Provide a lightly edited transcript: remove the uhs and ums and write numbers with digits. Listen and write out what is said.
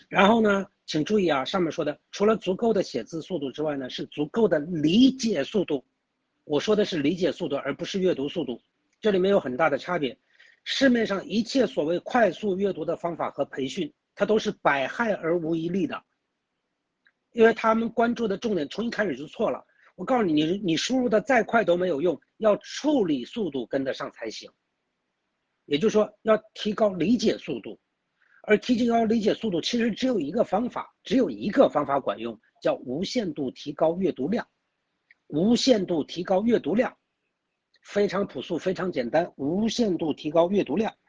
然后呢，请注意啊，上面说的除了足够的写字速度之外呢，是足够的理解速度。我说的是理解速度，而不是阅读速度，这里面有很大的差别。市面上一切所谓快速阅读的方法和培训，它都是百害而无一利的，因为他们关注的重点从一开始就错了。我告诉你，你输入的再快都没有用，要处理速度跟得上才行。也就是说，要提高理解速度。而提高理解速度其实只有一个方法，管用，叫无限度提高阅读量。无限度提高阅读量，非常朴素，非常简单，无限度提高阅读量。